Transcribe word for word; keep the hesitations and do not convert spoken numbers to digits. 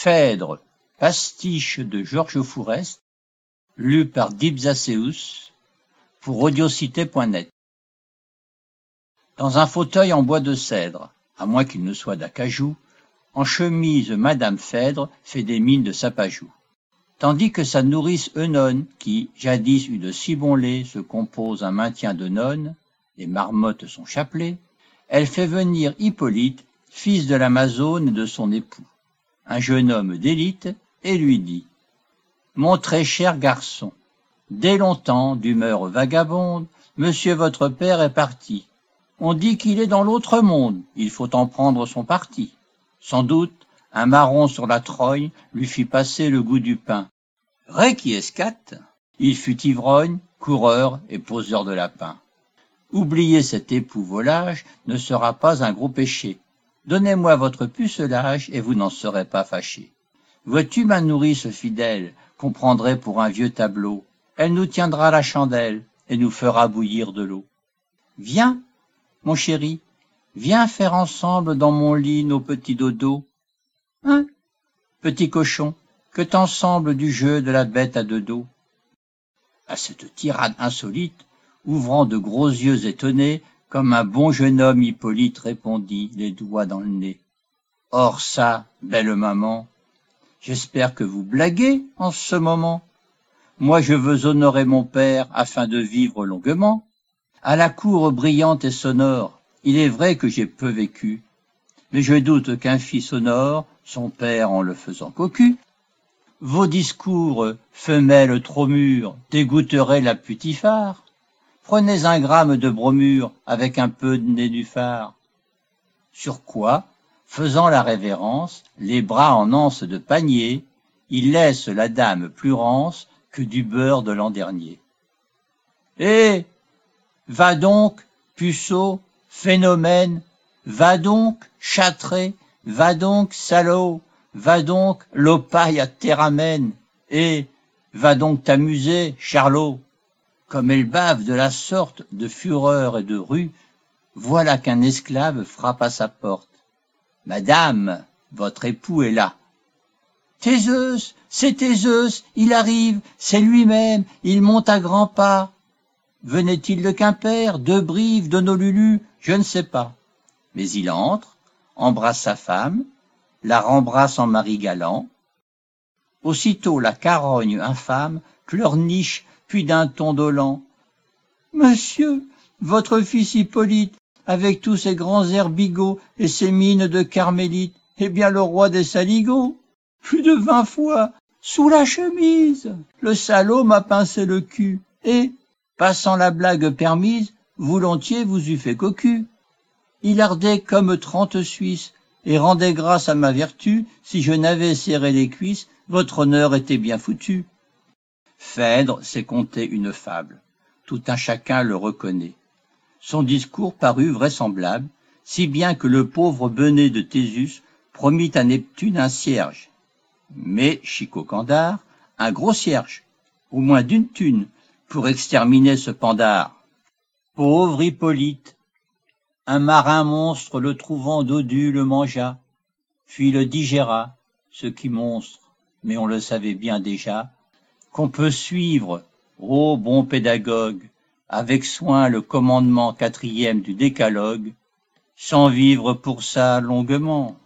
Phèdre, pastiche de Georges Fourest, lu par Dipsaceus pour audiocité point net. Dans un fauteuil en bois de cèdre, à moins qu'il ne soit d'acajou, en chemise Madame Phèdre fait des mines de sapajou. Tandis que sa nourrice Eunone, qui, jadis eut de si bon lait, se compose un maintien de nonne, les marmottes sont chapelées, elle fait venir Hippolyte, fils de l'Amazone et de son époux, un jeune homme d'élite, et lui dit « Mon très cher garçon, dès longtemps, d'humeur vagabonde, monsieur votre père est parti. On dit qu'il est dans l'autre monde, il faut en prendre son parti. Sans doute, un marron sur la trogne lui fit passer le goût du pain. Requiescat, il fut ivrogne, coureur et poseur de lapin. Oublier cet époux volage ne sera pas un gros péché. Donnez-moi votre pucelage et vous n'en serez pas fâché. Vois-tu ma nourrice fidèle, qu'on prendrait pour un vieux tableau? Elle nous tiendra la chandelle et nous fera bouillir de l'eau. Viens, mon chéri, viens faire ensemble dans mon lit nos petits dodos. Hein, petit cochon, que t'en semble du jeu de la bête à deux dos? À cette tirade insolite, ouvrant de gros yeux étonnés, comme un bon jeune homme Hippolyte répondit, les doigts dans le nez. Or ça, belle maman, j'espère que vous blaguez en ce moment. Moi je veux honorer mon père afin de vivre longuement. À la cour brillante et sonore, il est vrai que j'ai peu vécu, mais je doute qu'un fils honore son père en le faisant cocu. Vos discours, femelles trop mûres, dégoûteraient la putifare. Prenez un gramme de bromure avec un peu de nénuphar. Sur quoi, faisant la révérence, les bras en anse de panier, il laisse la dame plus rance que du beurre de l'an dernier. Eh, va donc, puceau, phénomène, va donc, châtré, va donc, salaud, va donc, lopaille à terramène, et va donc t'amuser, charlot. Comme elle bave de la sorte de fureur et de rue, voilà qu'un esclave frappe à sa porte. Madame, votre époux est là. Théseus, c'est Théseus, il arrive, c'est lui-même, il monte à grands pas. Venait-il de Quimper, de Brive, de Nolulu, je ne sais pas. Mais il entre, embrasse sa femme, la rembrasse en mari galant. Aussitôt la carogne infâme pleurniche, puis d'un ton dolent. Monsieur, votre fils Hippolyte, avec tous ses grands airs bigots et ses mines de carmélite, est bien le roi des saligots. Plus de vingt fois, sous la chemise, le salaud m'a pincé le cul, et, passant la blague permise, volontiers vous eût fait cocu. Il ardait comme trente Suisses, et rendait grâce à ma vertu, si je n'avais serré les cuisses, votre honneur était bien foutu. Phèdre sait conter une fable, tout un chacun le reconnaît. Son discours parut vraisemblable, si bien que le pauvre Benet de Thésus promit à Neptune un cierge. Mais Chicot-Candard, un gros cierge, au moins d'une thune, pour exterminer ce pandard. Pauvre Hippolyte, un marin monstre le trouvant dodu le mangea, puis le digéra, ce qui monstre, mais on le savait bien déjà, qu'on peut suivre, ô bon pédagogue, avec soin le commandement quatrième du décalogue, sans vivre pour ça longuement.